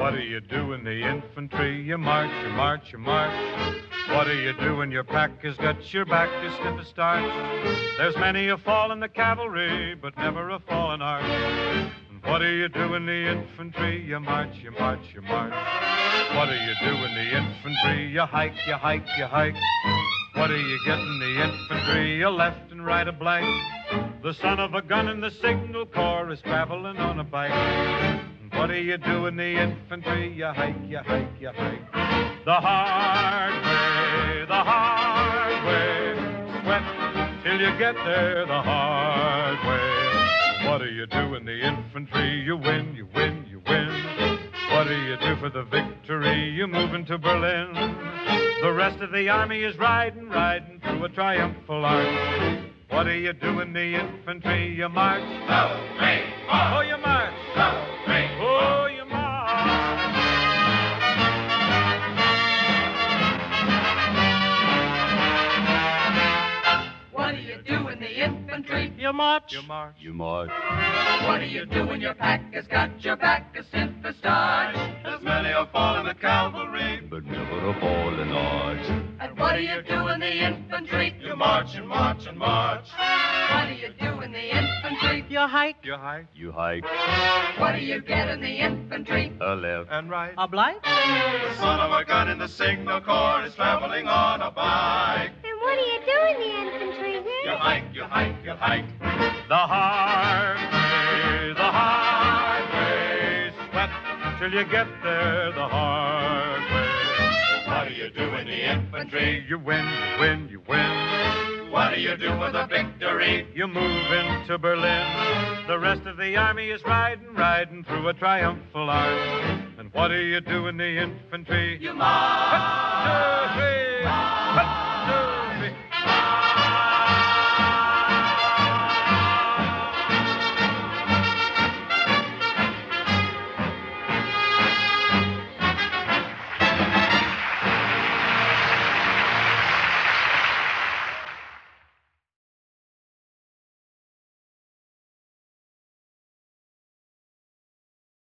What do you do in the infantry? You march, you march, you march. What do you do when your pack has got your back as stiff as starch? There's many a fall in the cavalry, but never a fall in arch. And what do you do in the infantry? You march, you march, you march. What do you do in the infantry? You hike, you hike, you hike. What do you get in the infantry? You left and right a blank. The son of a gun in the signal corps is traveling on a bike. And what do you do in the infantry? You hike, you hike, you hike. The hard way, the hard way. Sweat till you get there the hard way. What do you do in the infantry? You win, you win, you win. What do you do for the victory? You move into Berlin. The rest of the army is riding, riding through a triumphal arch. What do you do in the infantry? You march. Oh, you march. Oh, you march. What do you do in the infantry? You march. You march. You march. What do you do when your pack has got your back as stiff as starch? There's many a fall in the cavalry, But never a fall in arch. And what do you do in the infantry? you march and march and march. What do you do in the infantry? You hike. You hike You hike What do you get in the infantry? a left. and right. A blank. The son of a gun in the signal corps is traveling on a bike. And what do you do in the infantry? You hike, you hike, you hike. The hard way. Sweat till you get there the hard way. What do you do in the infantry? You win, you win, you win. What do you do for the victory? You move into Berlin. The rest of the army is riding, riding through a triumphal arch. And what do you do in the infantry? You march. 1, 2, 3.